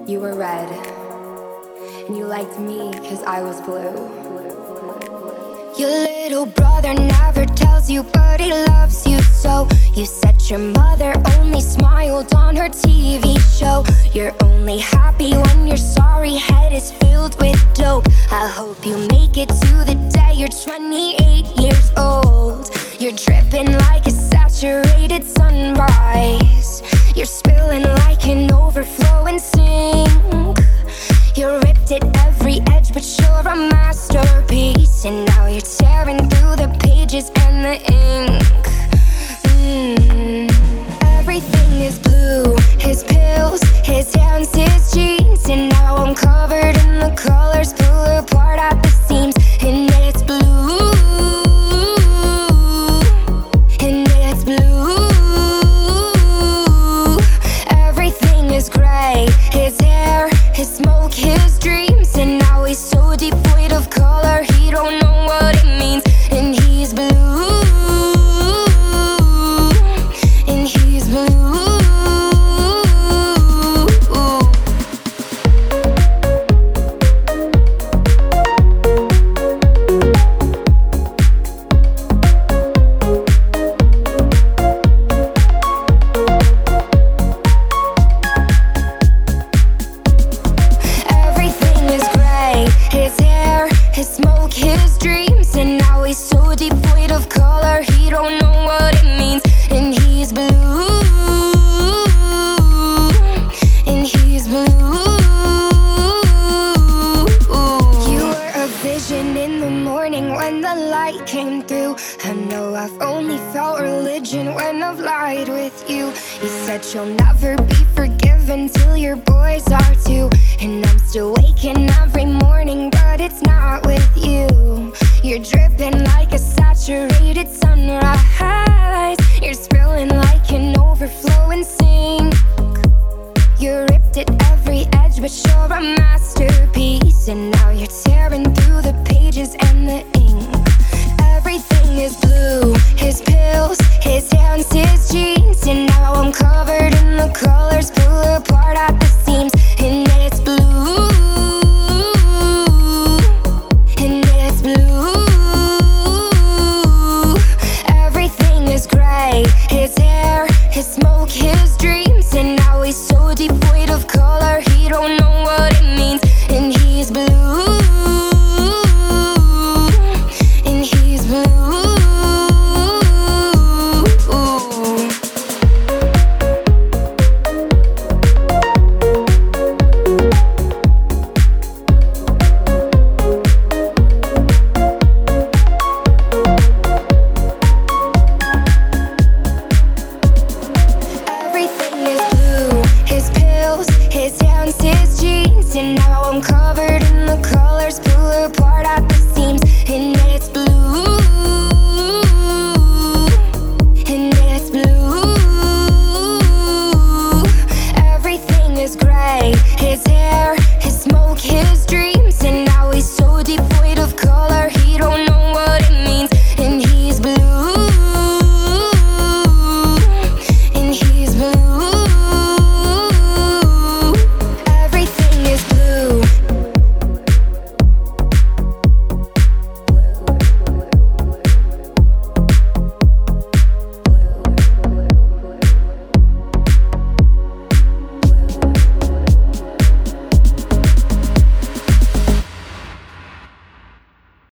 You were red, and you liked me because I was blue. Your little brother never tells you, but he loves you so. You said your mother only smiled on her TV show. You're only happy when your sorry head is filled with dope. I hope you make it to the day you're 28 years old. You're dripping like a saturated sunrise. You're spilling like an overflowing sink. You're ripped at every edge, but you're a masterpiece. And now you're tearing through the pages and the ink. Everything is blue, his pills, his hands, his jeans. And now I'm covered in the colors, pull apart at the seams. And it's blue, and it's blue. Everything is gray, his hair, his smoke, his dreams. And now he's so devoid of color, he don't know what it means. And he's blue, and he's blue. Everything is gray, his hair, his smoke, his dreams. And now he's so devoid of color, he don't know what it means. And he's blue, and he's blue. You were a vision in the morning when the light came through. I know I've only felt religion when I've lied with you. You said you'll never be forgiven till your boys are too. And I'm still waking every morning, but it's not with you. You're dripping like a saturated sunrise. You're spilling like an overflowing sink. You're ripped at every edge, but you're a masterpiece. And now you're tearing through the pages and the ink. Everything is blue, his pills, his hands, his jeans. And now I'm covered in the colors, pull apart at the